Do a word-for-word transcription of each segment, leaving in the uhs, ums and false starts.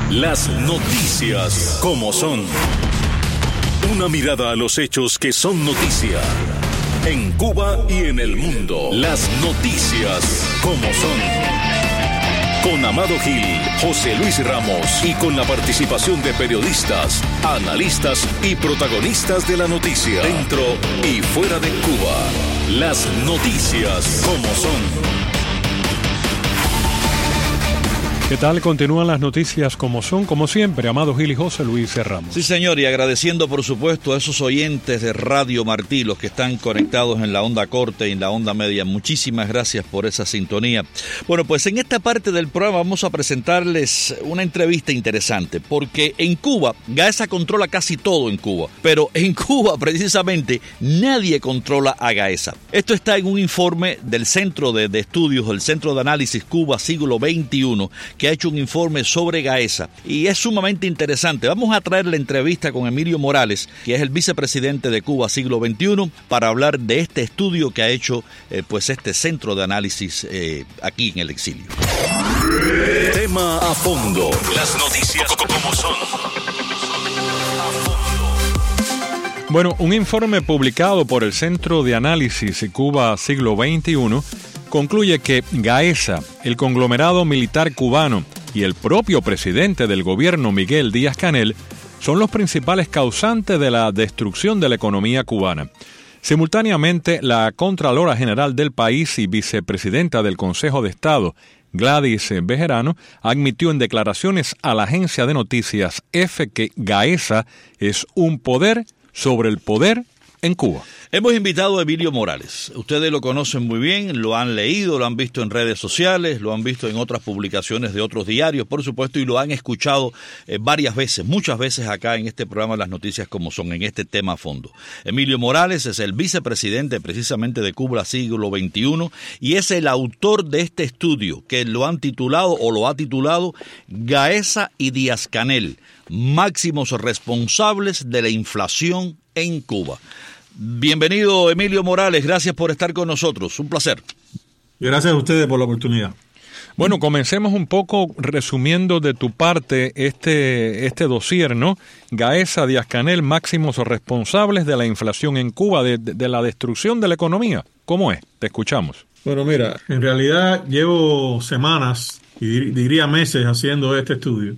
Las noticias como son. Una mirada a los hechos que son noticia. En Cuba y en el mundo. Las noticias como son. Con Amado Gil, José Luis Ramos y con la participación de periodistas, analistas y protagonistas de la noticia, dentro y fuera de Cuba. Las noticias como son. ¿Qué tal? Continúan las noticias como son, como siempre, Amado Gil y José Luis Ramos. Sí, señor, y agradeciendo por supuesto a esos oyentes de Radio Martí, los que están conectados en la onda corta y en la onda media. Muchísimas gracias por esa sintonía. Bueno, pues en esta parte del programa vamos a presentarles una entrevista interesante, porque en Cuba, Gaesa controla casi todo en Cuba, pero en Cuba precisamente nadie controla a Gaesa. Esto está en un informe del Centro de, de Estudios, el Centro de Análisis Cuba Siglo veintiuno, que ha hecho un informe sobre Gaesa y es sumamente interesante. Vamos a traer la entrevista con Emilio Morales, que es el vicepresidente de Cuba Siglo veintiuno, para hablar de este estudio que ha hecho eh, pues este centro de análisis eh, aquí en el exilio. Tema a fondo. Las noticias como son. Bueno, un informe publicado por el Centro de Análisis Cuba Siglo veintiuno concluye que Gaesa, el conglomerado militar cubano y el propio presidente del gobierno, Miguel Díaz-Canel, son los principales causantes de la destrucción de la economía cubana. Simultáneamente, la Contralora General del país y vicepresidenta del Consejo de Estado, Gladys Bejerano, admitió en declaraciones a la agencia de noticias EFE que Gaesa es un poder sobre el poder en Cuba. Hemos invitado a Emilio Morales. Ustedes lo conocen muy bien, lo han leído, lo han visto en redes sociales, lo han visto en otras publicaciones de otros diarios, por supuesto, y lo han escuchado eh, varias veces, muchas veces acá en este programa Las Noticias como son, en este tema a fondo. Emilio Morales es el vicepresidente precisamente de Cuba Siglo veintiuno y es el autor de este estudio que lo han titulado o lo ha titulado Gaesa y Díaz-Canel, máximos responsables de la inflación en Cuba. Bienvenido, Emilio Morales, gracias por estar con nosotros, un placer. Gracias a ustedes por la oportunidad. Bueno, comencemos un poco resumiendo de tu parte este, este dossier, ¿no? Gaesa, Díaz-Canel, máximos responsables de la inflación en Cuba, de, de, de la destrucción de la economía. ¿Cómo es? Te escuchamos. Bueno, mira, en realidad llevo semanas y diría meses haciendo este estudio,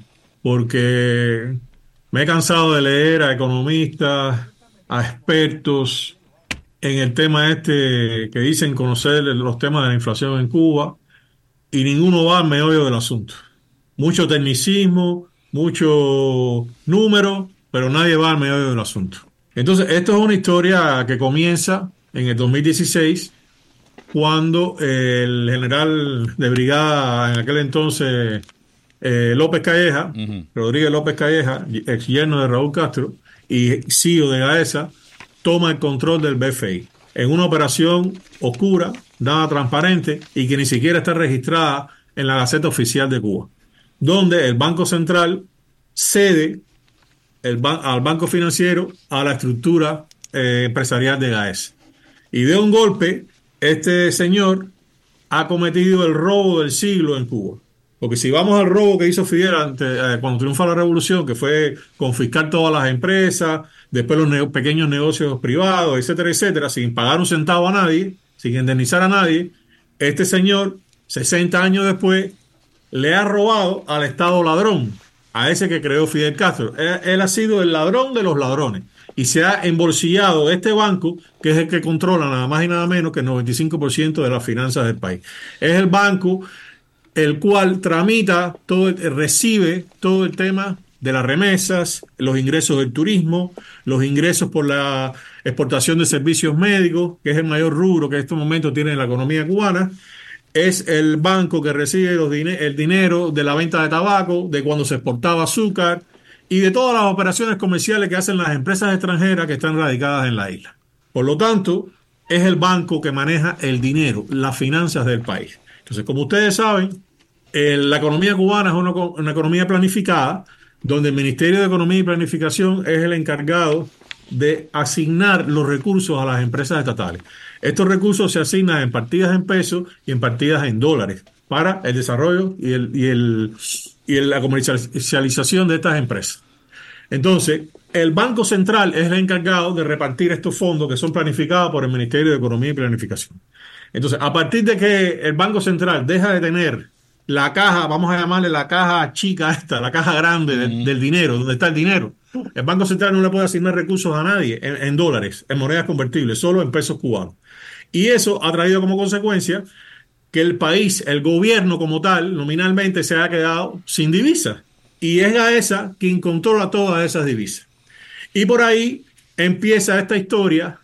porque me he cansado de leer a economistas, a expertos en el tema este que dicen conocer los temas de la inflación en Cuba y ninguno va al meollo del asunto. Mucho tecnicismo, mucho número, pero nadie va al meollo del asunto. Entonces, esto es una historia que comienza en el dos mil dieciséis, cuando el general de brigada en aquel entonces, eh, López Calleja, uh-huh. Rodríguez López Calleja, ex yerno de Raúl Castro, y C E O de Gaesa, toma el control del B F I en una operación oscura, nada transparente y que ni siquiera está registrada en la Gaceta Oficial de Cuba, donde el Banco Central cede el ban- al Banco Financiero a la estructura eh, empresarial de Gaesa. Y de un golpe, este señor ha cometido el robo del siglo en Cuba. Porque si vamos al robo que hizo Fidel ante, eh, cuando triunfa la revolución, que fue confiscar todas las empresas, después los ne- pequeños negocios privados, etcétera, etcétera, sin pagar un centavo a nadie, sin indemnizar a nadie, este señor, sesenta años después, le ha robado al Estado ladrón, a ese que creó Fidel Castro. Él, él ha sido el ladrón de los ladrones y se ha embolsillado este banco, que es el que controla nada más y nada menos que el noventa y cinco por ciento de las finanzas del país. Es el banco el cual tramita, todo, recibe todo el tema de las remesas, los ingresos del turismo, los ingresos por la exportación de servicios médicos, que es el mayor rubro que en estos momentos tiene la economía cubana. Es el banco que recibe los din- el dinero de la venta de tabaco, de cuando se exportaba azúcar y de todas las operaciones comerciales que hacen las empresas extranjeras que están radicadas en la isla. Por lo tanto, es el banco que maneja el dinero, las finanzas del país. Entonces, como ustedes saben, eh, la economía cubana es una, una economía planificada, donde el Ministerio de Economía y Planificación es el encargado de asignar los recursos a las empresas estatales. Estos recursos se asignan en partidas en pesos y en partidas en dólares para el desarrollo y el, y el y en la comercialización de estas empresas. Entonces, el Banco Central es el encargado de repartir estos fondos que son planificados por el Ministerio de Economía y Planificación. Entonces, a partir de que el Banco Central deja de tener la caja, vamos a llamarle la caja chica esta, la caja grande de, del dinero, donde está el dinero, el Banco Central no le puede asignar recursos a nadie en, en dólares, en monedas convertibles, solo en pesos cubanos. Y eso ha traído como consecuencia que el país, el gobierno como tal, nominalmente se ha quedado sin divisas. Y es Gaesa quien controla todas esas divisas. Y por ahí empieza esta historia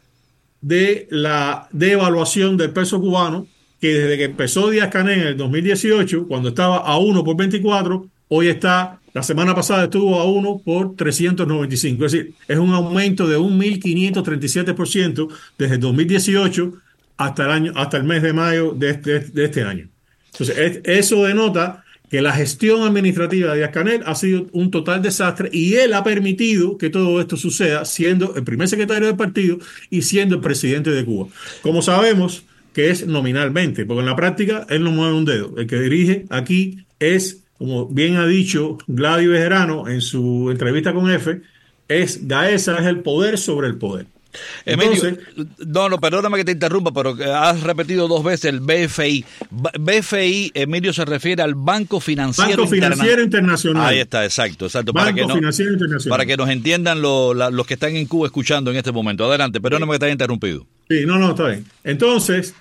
de la devaluación del peso cubano, que desde que empezó Díaz-Canel en el dos mil dieciocho, cuando estaba a uno por veinticuatro, hoy está, la semana pasada estuvo a uno por trescientos noventa y cinco. Es decir, es un aumento de un mil quinientos treinta y siete por ciento desde el dos mil dieciocho hasta el año, hasta el mes de mayo de este, de este año. Entonces, es, eso denota que la gestión administrativa de Díaz-Canel ha sido un total desastre y él ha permitido que todo esto suceda siendo el primer secretario del partido y siendo el presidente de Cuba. Como sabemos que es nominalmente, porque en la práctica él no mueve un dedo. El que dirige aquí es, como bien ha dicho Gladys Bejarano en su entrevista con F, es Gaesa, es el poder sobre el poder. Emilio, Entonces, no, no, perdóname que te interrumpa, pero has repetido dos veces el B F I. B F I, Emilio, se refiere al Banco Financiero, Banco Financiero Interna- Internacional. Ahí está, exacto, exacto. Banco para que no, Financiero Internacional. Para que nos entiendan lo, la, los que están en Cuba escuchando en este momento. Adelante, perdóname que te haya interrumpido. Sí, no, no, está bien. Entonces,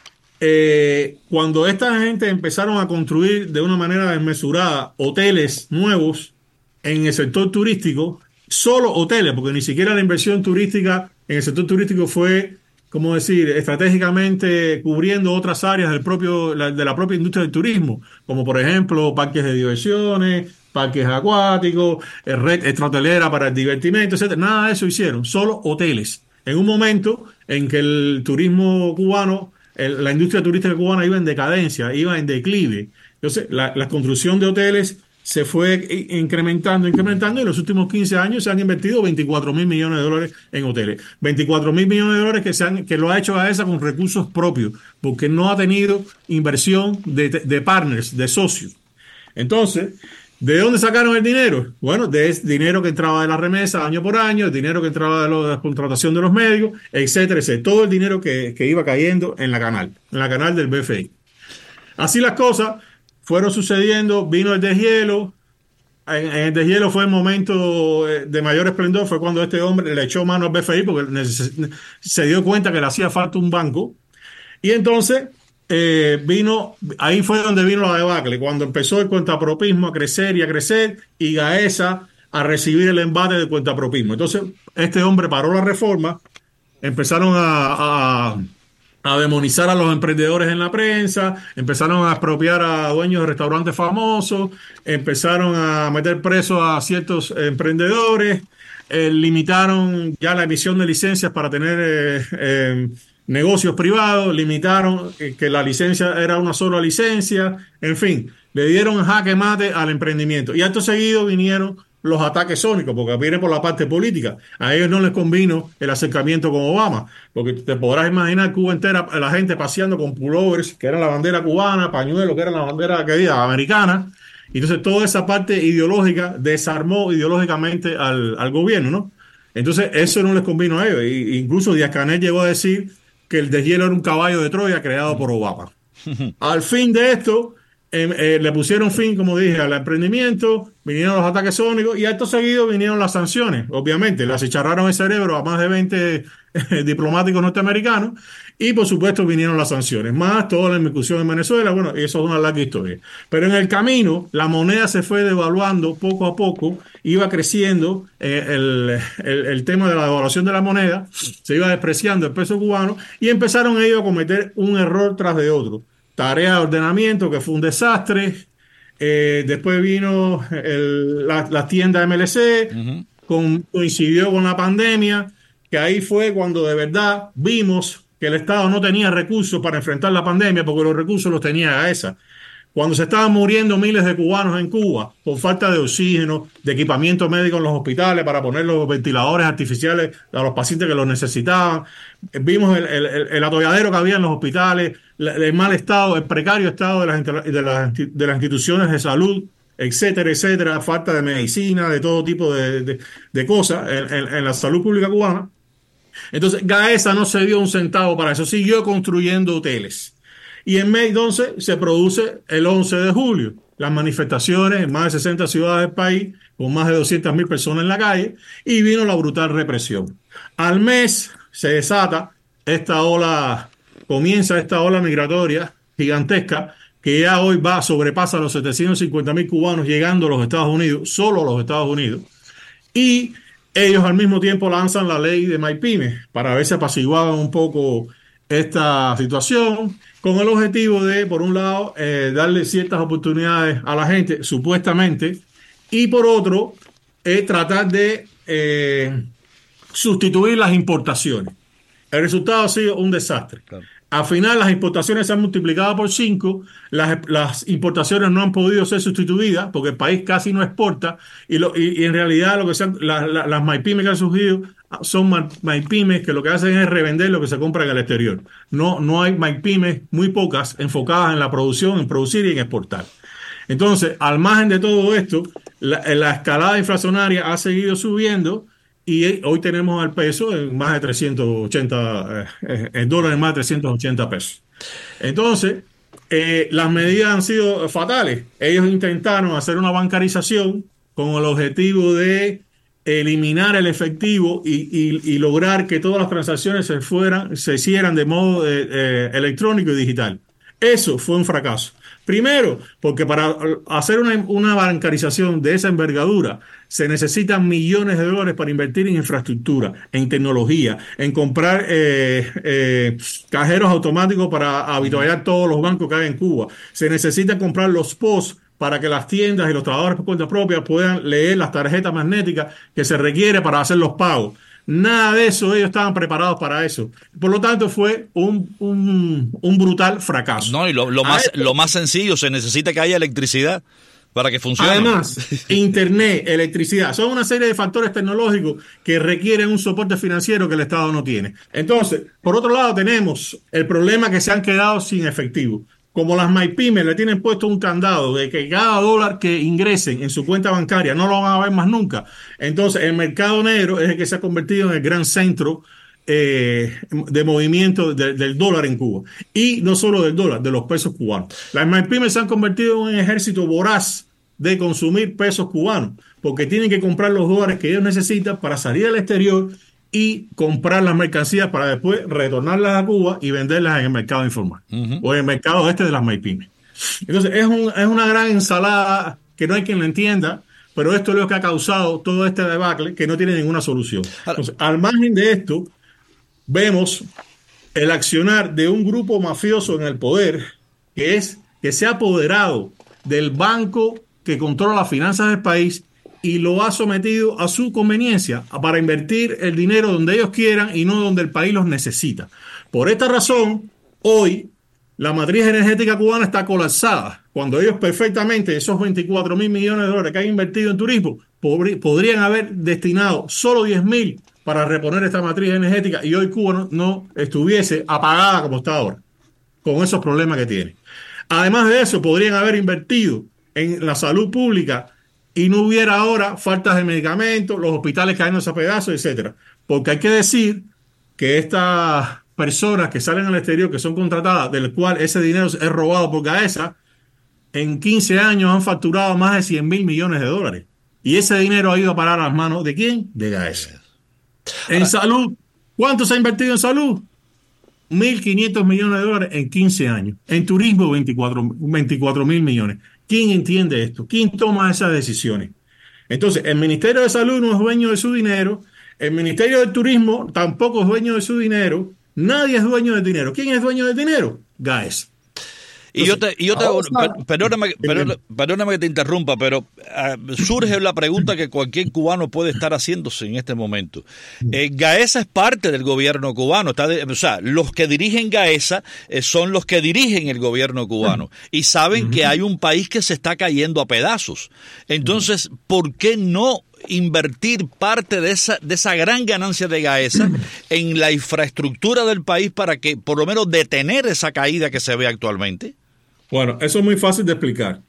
eh, cuando esta gente empezaron a construir de una manera desmesurada hoteles nuevos en el sector turístico, solo hoteles, porque ni siquiera la inversión turística en el sector turístico fue, como decir, estratégicamente cubriendo otras áreas del propio, la, de la propia industria del turismo, como por ejemplo parques de diversiones, parques acuáticos, red extrahotelera para el divertimento, etcétera. Nada de eso hicieron, solo hoteles. En un momento en que el turismo cubano, el, la industria turística cubana iba en decadencia, iba en declive. Entonces, la, la construcción de hoteles se fue incrementando, incrementando, y en los últimos quince años se han invertido veinticuatro mil millones de dólares en hoteles. veinticuatro mil millones de dólares que, se han, que lo ha hecho Gaesa con recursos propios, porque no ha tenido inversión de, de partners, de socios. Entonces, ¿de dónde sacaron el dinero? Bueno, de ese dinero que entraba de la remesa año por año, el dinero que entraba de, lo, de la contratación de los médicos, etcétera, etcétera. Todo el dinero que, que iba cayendo en la canal, en la canal del B F I. Así las cosas fueron sucediendo, vino el deshielo. En, en el deshielo fue el momento de mayor esplendor, fue cuando este hombre le echó mano al B F I porque neces- se dio cuenta que le hacía falta un banco. Y entonces eh, vino, ahí fue donde vino la debacle, cuando empezó el cuentapropismo a crecer y a crecer, y Gaesa a recibir el embate del cuentapropismo. Entonces este hombre paró la reforma, empezaron a... a a demonizar a los emprendedores en la prensa, empezaron a expropiar a dueños de restaurantes famosos, empezaron a meter presos a ciertos emprendedores, eh, limitaron ya la emisión de licencias para tener eh, eh, negocios privados, limitaron eh, que la licencia era una sola licencia, en fin, le dieron jaque mate al emprendimiento. Y acto seguido vinieron los ataques sónicos, porque viene por la parte política. A ellos no les convino el acercamiento con Obama, porque te podrás imaginar Cuba entera, la gente paseando con pullovers, que era la bandera cubana, pañuelos, que era la bandera querida americana. Y entonces toda esa parte ideológica desarmó ideológicamente al, al gobierno, ¿no? Entonces eso no les convino a ellos. Y, incluso Díaz-Canel llegó a decir que el deshielo era un caballo de Troya creado por Obama. Al fin de esto, Eh, eh, le pusieron fin, como dije, al emprendimiento, vinieron los ataques sónicos y acto seguido vinieron las sanciones. Obviamente, le achicharraron el cerebro a más de veinte eh, diplomáticos norteamericanos y, por supuesto, vinieron las sanciones, más toda la inmigración en Venezuela. Bueno, eso es una larga historia. Pero en el camino, la moneda se fue devaluando poco a poco, iba creciendo eh, el, el, el tema de la devaluación de la moneda, se iba despreciando el peso cubano y empezaron ellos a cometer un error tras de otro. Tarea de ordenamiento que fue un desastre. Eh, después vino el, la, la tienda M L C, uh-huh. con, coincidió con la pandemia, que ahí fue cuando de verdad vimos que el Estado no tenía recursos para enfrentar la pandemia, porque los recursos los tenía Gaesa. Cuando se estaban muriendo miles de cubanos en Cuba por falta de oxígeno, de equipamiento médico en los hospitales para poner los ventiladores artificiales a los pacientes que los necesitaban, vimos el, el, el atolladero que había en los hospitales, el mal estado, el precario estado de las, de las, de las instituciones de salud etcétera, etcétera, falta de medicina, de todo tipo de, de, de cosas en, en, en la salud pública cubana. Entonces, Gaesa no se dio un centavo para eso, siguió construyendo hoteles. Y en May once se produce el once de julio, las manifestaciones en más de sesenta ciudades del país, con más de doscientas mil personas en la calle, y vino la brutal represión. Al mes se desata esta ola, comienza esta ola migratoria gigantesca, que ya hoy va, sobrepasa los setecientos cincuenta mil cubanos llegando a los Estados Unidos, solo a los Estados Unidos, y ellos al mismo tiempo lanzan la ley de MyPyme para ver si apaciguaban un poco esta situación, con el objetivo de, por un lado, eh, darle ciertas oportunidades a la gente, supuestamente, y por otro, eh, tratar de eh, sustituir las importaciones. El resultado ha sido un desastre. Claro. Al final, las importaciones se han multiplicado por cinco, las, las importaciones no han podido ser sustituidas porque el país casi no exporta, y, lo, y, y en realidad lo que sean, la, la, las MyPymes que han surgido son MyPymes que lo que hacen es revender lo que se compra en el exterior. No, no hay MyPymes, muy pocas, enfocadas en la producción, en producir y en exportar. Entonces, al margen de todo esto, la, la escalada inflacionaria ha seguido subiendo. Y hoy tenemos al peso en más de trescientos ochenta, eh, en dólares más de trescientos ochenta pesos. Entonces, eh, las medidas han sido fatales. Ellos intentaron hacer una bancarización con el objetivo de eliminar el efectivo y, y, y lograr que todas las transacciones se fueran, se hicieran de modo eh, eh, electrónico y digital. Eso fue un fracaso. Primero, porque para hacer una, una bancarización de esa envergadura se necesitan millones de dólares para invertir en infraestructura, en tecnología, en comprar eh, eh, cajeros automáticos para habituallar todos los bancos que hay en Cuba. Se necesita comprar los P O S para que las tiendas y los trabajadores por cuenta propia puedan leer las tarjetas magnéticas que se requiere para hacer los pagos. Nada de eso, ellos estaban preparados para eso. Por lo tanto, fue un, un, un brutal fracaso. No, y lo, lo, más, esto, lo más sencillo, se necesita que haya electricidad para que funcione. Además, internet, electricidad, son una serie de factores tecnológicos que requieren un soporte financiero que el Estado no tiene. Entonces, por otro lado, tenemos el problema que se han quedado sin efectivo. Como las MyPymes le tienen puesto un candado de que cada dólar que ingresen en su cuenta bancaria no lo van a ver más nunca. Entonces, el mercado negro es el que se ha convertido en el gran centro eh, de movimiento de, del dólar en Cuba. Y no solo del dólar, de los pesos cubanos. Las MyPymes se han convertido en un ejército voraz de consumir pesos cubanos, porque tienen que comprar los dólares que ellos necesitan para salir al exterior y comprar las mercancías para después retornarlas a Cuba y venderlas en el mercado informal, uh-huh, o en el mercado este de las MyPymes. Entonces es, un, es una gran ensalada que no hay quien la entienda, pero esto es lo que ha causado todo este debacle que no tiene ninguna solución. Entonces, al margen de esto, vemos el accionar de un grupo mafioso en el poder que es que se ha apoderado del banco que controla las finanzas del país y lo ha sometido a su conveniencia para invertir el dinero donde ellos quieran y no donde el país los necesita. Por esta razón, hoy la matriz energética cubana está colapsada, cuando ellos perfectamente, esos veinticuatro mil millones de dólares que han invertido en turismo, podr- podrían haber destinado solo diez mil para reponer esta matriz energética y hoy Cuba no, no estuviese apagada como está ahora, con esos problemas que tiene. Además de eso, podrían haber invertido en la salud pública y no hubiera ahora faltas de medicamentos, los hospitales cayéndose a pedazos, etcétera. Porque hay que decir que estas personas que salen al exterior, que son contratadas, del cual ese dinero es robado por Gaesa, en quince años han facturado más de cien mil millones de dólares. Y ese dinero ha ido a parar a las manos ¿de quién? De Gaesa. En salud, ¿cuánto se ha invertido en salud? mil quinientos millones de dólares en quince años. En turismo, veinticuatro mil millones. ¿Quién entiende esto? ¿Quién toma esas decisiones? Entonces, el Ministerio de Salud no es dueño de su dinero, el Ministerio del Turismo tampoco es dueño de su dinero, nadie es dueño del dinero. ¿Quién es dueño del dinero? Gaesa. Y yo te, y yo te perdóname, perdóname, perdóname que te interrumpa, pero uh, surge la pregunta que cualquier cubano puede estar haciéndose en este momento. Eh, Gaesa es parte del gobierno cubano, está de, o sea, los que dirigen Gaesa eh, son los que dirigen el gobierno cubano y saben que hay un país que se está cayendo a pedazos. Entonces, ¿por qué no invertir parte de esa, de esa gran ganancia de Gaesa en la infraestructura del país para que por lo menos detener esa caída que se ve actualmente? Bueno, eso es muy fácil de explicar.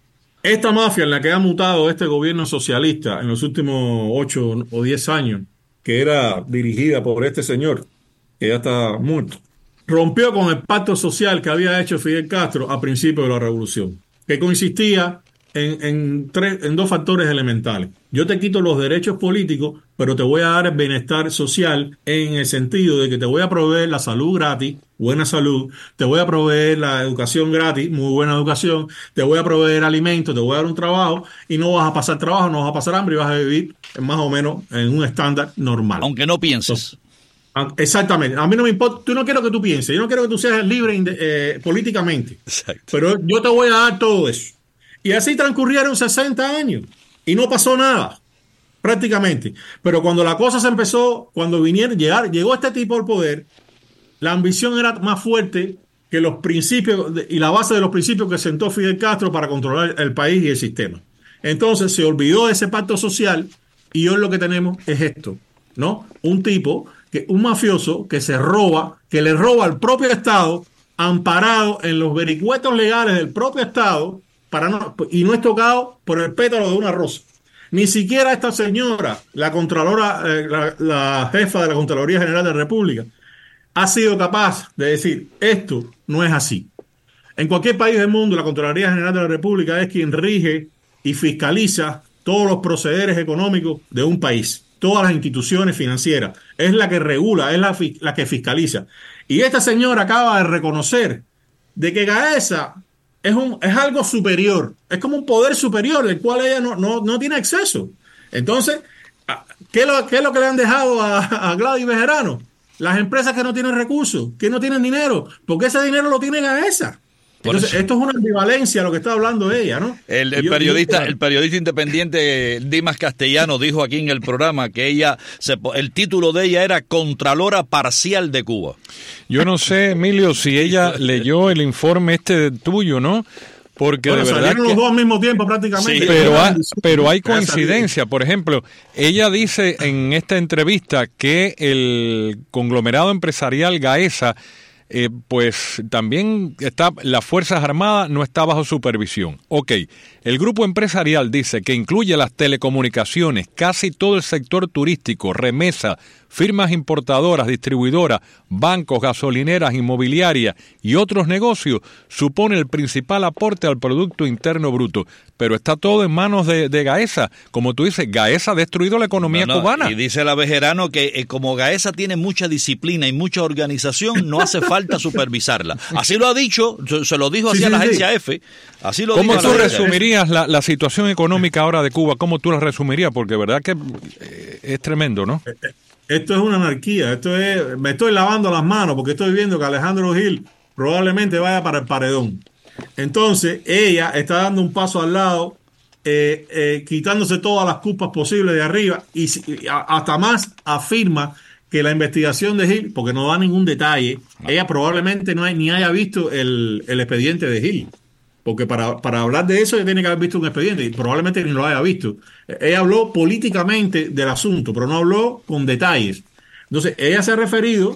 Esta mafia en la que ha mutado este gobierno socialista en los últimos ocho o diez años, que era dirigida por este señor, que ya está muerto, rompió con el pacto social que había hecho Fidel Castro a principios de la revolución, que consistía en, en, tres, en dos factores elementales. Yo te quito los derechos políticos, pero te voy a dar el bienestar social en el sentido de que te voy a proveer la salud gratis, buena salud, te voy a proveer la educación gratis, muy buena educación, te voy a proveer alimentos, te voy a dar un trabajo y no vas a pasar trabajo, no vas a pasar hambre y vas a vivir más o menos en un estándar normal. Aunque no pienses. Exactamente. A mí no me importa, tú no quiero que tú pienses, yo no quiero que tú seas libre eh, políticamente. Exacto. Pero yo te voy a dar todo eso. Y así transcurrieron sesenta años y no pasó nada, prácticamente. Pero cuando la cosa se empezó, cuando vinieron, llegar, llegó este tipo al poder, la ambición era más fuerte que los principios y la base de los principios que sentó Fidel Castro para controlar el país y el sistema. Entonces se olvidó de ese pacto social y hoy lo que tenemos es esto, ¿no? Un tipo, que, un mafioso que se roba, que le roba al propio Estado, amparado en los vericuetos legales del propio Estado, para no, y no es tocado por el pétalo de una rosa. Ni siquiera esta señora, la Contralora, eh, la, la jefa de la Contraloría General de la República, ha sido capaz de decir, esto no es así. En cualquier país del mundo, la Contraloría General de la República es quien rige y fiscaliza todos los procederes económicos de un país, todas las instituciones financieras. Es la que regula, es la, la que fiscaliza. Y esta señora acaba de reconocer de que Gaesa es, un, es algo superior, es como un poder superior del cual ella no, no, no tiene acceso. Entonces, ¿qué es lo, qué es lo que le han dejado a, a Gladys Bejarano? Las empresas que no tienen recursos, que no tienen dinero, porque ese dinero lo tiene Gaesa. Entonces, esto es una ambivalencia lo que está hablando ella, ¿no? El, el, yo, periodista, yo, el periodista independiente Dimas Castellano dijo aquí en el programa que ella, se, el título de ella era Contralora Parcial de Cuba. Yo no sé, Emilio, si ella leyó el informe este tuyo, ¿no? Porque bueno, de verdad salieron que, los dos al mismo tiempo prácticamente. Sí, pero, hay, pero hay coincidencia. Por ejemplo, ella dice en esta entrevista que el conglomerado empresarial Gaesa, eh, pues también está, las Fuerzas Armadas no está bajo supervisión. Ok, el grupo empresarial dice que incluye las telecomunicaciones, casi todo el sector turístico, remesa, firmas importadoras, distribuidoras, bancos, gasolineras, inmobiliarias y otros negocios, supone el principal aporte al Producto Interno Bruto. Pero está todo en manos de, de Gaesa. Como tú dices, Gaesa ha destruido la economía no, no, cubana. Y dice la Bejarano que eh, como Gaesa tiene mucha disciplina y mucha organización, no hace falta supervisarla. Así lo ha dicho, se lo dijo así sí, a la sí, agencia sí. F. Así lo ¿Cómo dijo tú a la resumirías la, la situación económica ahora de Cuba? ¿Cómo tú la resumirías? Porque verdad que eh, es tremendo, ¿no? Esto es una anarquía, esto es, me estoy lavando las manos porque estoy viendo que Alejandro Gil probablemente vaya para el paredón. Entonces, ella está dando un paso al lado, eh, eh, quitándose todas las culpas posibles de arriba y, y a, hasta más afirma que la investigación de Gil, porque no da ningún detalle, ella probablemente no hay, ni haya visto el, el expediente de Gil. Porque para, para hablar de eso ella tiene que haber visto un expediente y probablemente ni lo haya visto. Ella habló políticamente del asunto, pero no habló con detalles. Entonces, ella se ha referido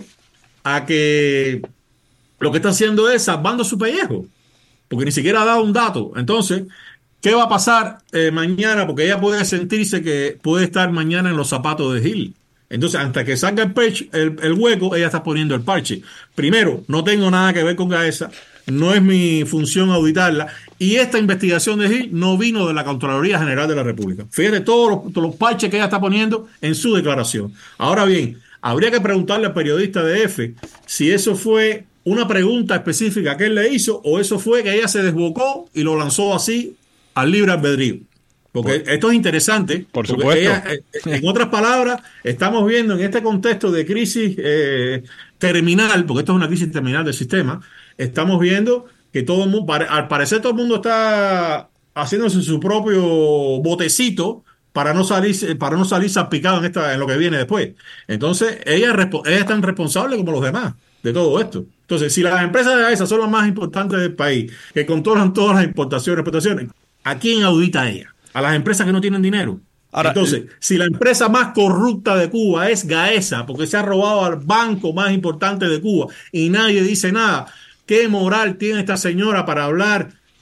a que lo que está haciendo es salvando su pellejo, porque ni siquiera ha dado un dato. Entonces, ¿qué va a pasar eh, mañana? Porque ella puede sentirse que puede estar mañana en los zapatos de Gil. Entonces, hasta que salga el, perch, el, el hueco, ella está poniendo el parche. Primero, no tengo nada que ver con Gaesa. No es mi función auditarla. Y esta investigación de Gil no vino de la Contraloría General de la República. Fíjate todos los, todos los parches que ella está poniendo en su declaración. Ahora bien, habría que preguntarle al periodista de F si eso fue una pregunta específica que él le hizo o eso fue que ella se desbocó y lo lanzó así al libre albedrío. Porque por, esto es interesante. Por supuesto. Ella, en otras palabras, estamos viendo en este contexto de crisis eh, terminal, porque esto es una crisis terminal del sistema, estamos viendo que todo el mundo, al parecer todo el mundo está haciéndose su propio botecito para no salir, para no salir salpicado en, esta, en lo que viene después. Entonces, ella, ella es tan responsable como los demás de todo esto. Entonces, si las empresas de esas son las más importantes del país, que controlan todas las importaciones, exportaciones, ¿a quién audita ella? A las empresas que no tienen dinero. Ahora, entonces, si la empresa más corrupta de Cuba es Gaesa, porque se ha robado al banco más importante de Cuba y nadie dice nada, ¿qué moral tiene esta señora para hablar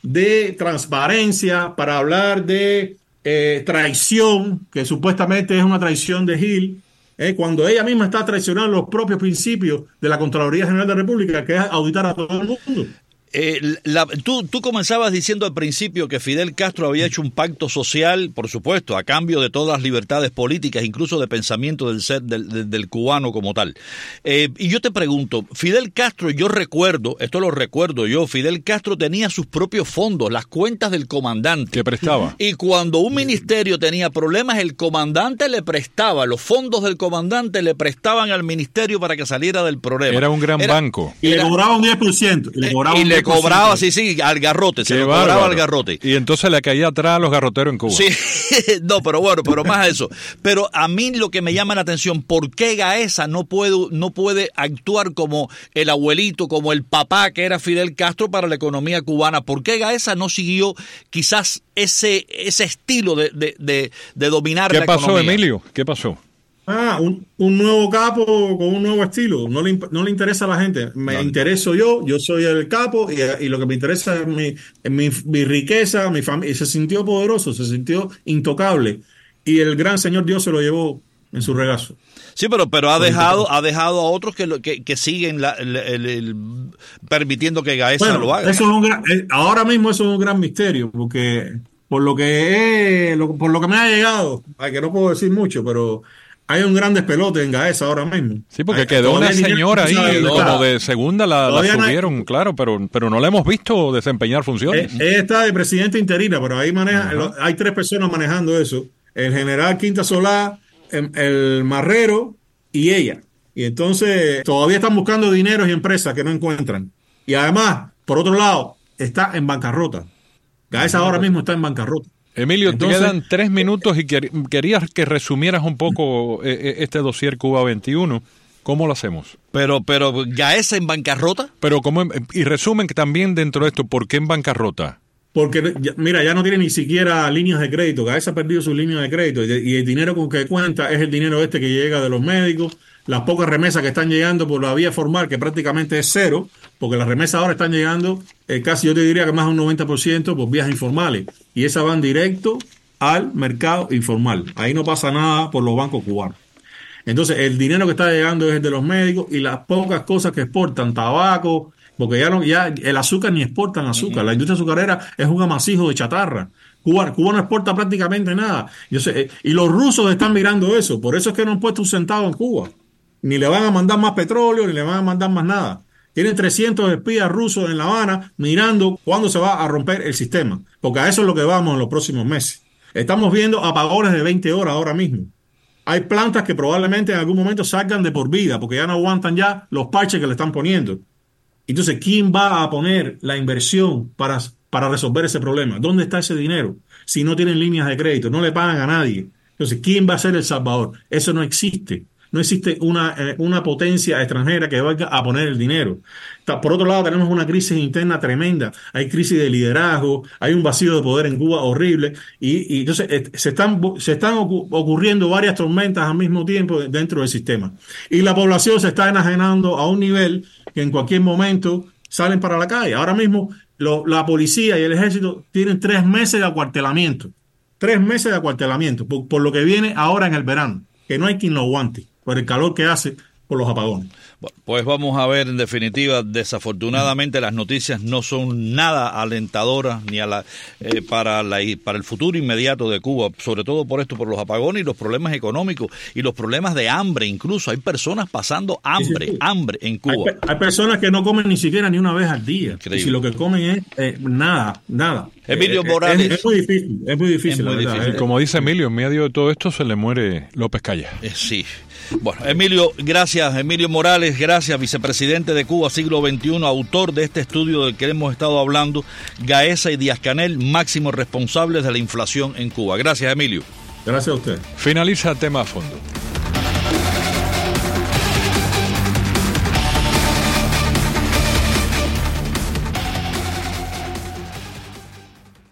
de transparencia, para hablar de eh, traición, que supuestamente es una traición de Gil, eh, cuando ella misma está traicionando los propios principios de la Contraloría General de la República, que es auditar a todo el mundo. Eh, la, tú, tú comenzabas diciendo al principio que Fidel Castro había hecho un pacto social, por supuesto, a cambio de todas las libertades políticas, incluso de pensamiento del ser del, del, del cubano como tal. Eh, y yo te pregunto, Fidel Castro, yo recuerdo, esto lo recuerdo yo, Fidel Castro tenía sus propios fondos, las cuentas del comandante. ¿Qué prestaba? Y cuando un ministerio tenía problemas, el comandante le prestaba, los fondos del comandante le prestaban al ministerio para que saliera del problema. Era un gran Era, banco. Y era, le cobraba un diez por ciento. Y le cobraba y un le diez por ciento. cobraba, sí, sí, al garrote, se Qué lo cobraba bárbaro. al garrote. Y entonces le caía atrás a los garroteros en Cuba. Sí, no, pero bueno, pero más eso. Pero a mí lo que me llama la atención, ¿por qué Gaesa no puede, no puede actuar como el abuelito, como el papá que era Fidel Castro para la economía cubana? ¿Por qué Gaesa no siguió quizás ese, ese estilo de, de, de, de dominar ¿Qué la pasó, economía? Emilio? ¿Qué pasó? Ah, un, un nuevo capo con un nuevo estilo. No le, no le interesa a la gente. Me No. intereso yo, yo soy el capo y, y lo que me interesa es mi, es mi, mi riqueza, mi familia. Y se sintió poderoso, se sintió intocable. Y el gran señor Dios se lo llevó en su regazo. Sí, pero pero ha dejado ha dejado a otros que lo, que, que siguen la, el, el, el, permitiendo que Gaesa Bueno, lo haga. eso es un gran, eh, ahora mismo eso es un gran misterio, porque por lo que he- lo- por lo que me ha llegado, ay, que no puedo decir mucho, pero hay un gran despelote en Gaesa ahora mismo. Sí, porque Hay- quedó todavía una hay dinero señora que no ahí, sabe dónde como está. de segunda, la, la Todavía no hay- subieron, claro, pero, pero no la hemos visto desempeñar funciones. Eh, Ella está de presidenta interina, pero ahí maneja, lo- hay tres personas manejando eso: el general Quinta Solá, el, el Marrero y ella. Y entonces todavía están buscando dineros y empresas que no encuentran. Y además, por otro lado, está en bancarrota. Gaesa ahora mismo está en bancarrota. Emilio, Entonces- te quedan tres minutos y quer- querías que resumieras un poco eh, eh, este dossier Cuba veintiuno. ¿Cómo lo hacemos? Pero pero Gaesa en bancarrota. Pero cómo, y resumen que también dentro de esto, ¿por qué en bancarrota? Porque, ya- mira, ya no tiene ni siquiera líneas de crédito. Gaesa ha perdido sus líneas de crédito. Y, y el dinero con que cuenta es el dinero este que llega de los médicos, las pocas remesas que están llegando por la vía formal, que prácticamente es cero, porque las remesas ahora están llegando eh, casi, yo te diría que más de un noventa por ciento por vías informales. Y esas van directo al mercado informal. Ahí no pasa nada por los bancos cubanos. Entonces, el dinero que está llegando es el de los médicos y las pocas cosas que exportan, tabaco, porque ya no, ya el azúcar ni exportan azúcar. La industria azucarera es un amasijo de chatarra. Cuba, Cuba no exporta prácticamente nada. Yo sé, eh, y los rusos están mirando eso. Por eso es que no han puesto un centavo en Cuba. Ni le van a mandar más petróleo, ni le van a mandar más nada. Tienen trescientos espías rusos en La Habana mirando cuándo se va a romper el sistema. Porque a eso es lo que vamos en los próximos meses. Estamos viendo apagones de veinte horas ahora mismo. Hay plantas que probablemente en algún momento salgan de por vida, porque ya no aguantan ya los parches que le están poniendo. Entonces, ¿quién va a poner la inversión para, para resolver ese problema? ¿Dónde está ese dinero? Si no tienen líneas de crédito, no le pagan a nadie. Entonces, ¿quién va a ser el salvador? Eso no existe. No existe una, eh, una potencia extranjera que vaya a poner el dinero. Ta- Por otro lado, tenemos una crisis interna tremenda. Hay crisis de liderazgo, hay un vacío de poder en Cuba horrible. Y, y entonces eh, se están, se están ocu- ocurriendo varias tormentas al mismo tiempo dentro del sistema. Y la población se está enajenando a un nivel que en cualquier momento salen para la calle. Ahora mismo lo- la policía y el ejército tienen tres meses de acuartelamiento. Tres meses de acuartelamiento por, por lo que viene ahora en el verano, que no hay quien lo aguante por el calor que hace por los apagones. Bueno, pues vamos a ver, en definitiva, desafortunadamente las noticias no son nada alentadoras ni a la, eh, para, la, para el futuro inmediato de Cuba, sobre todo por esto, por los apagones y los problemas económicos y los problemas de hambre. Incluso hay personas pasando hambre, Sí, sí. hambre en Hay, Cuba. pe- hay personas que no comen ni siquiera ni una vez al día. Increíble. Y si lo que comen es eh, nada, nada. Emilio Eh, Morales. Es, es muy difícil, es muy difícil. Es la muy verdad, difícil. eh. Y como dice Emilio, en medio de todo esto se le muere López Calla. Eh, sí. Bueno, Emilio, gracias. Emilio Morales, gracias, vicepresidente de Cuba Siglo veintiuno, autor de este estudio del que hemos estado hablando, Gaesa y Díaz-Canel, máximos responsables de la inflación en Cuba. Gracias, Emilio. Gracias a usted. Finaliza tema a fondo.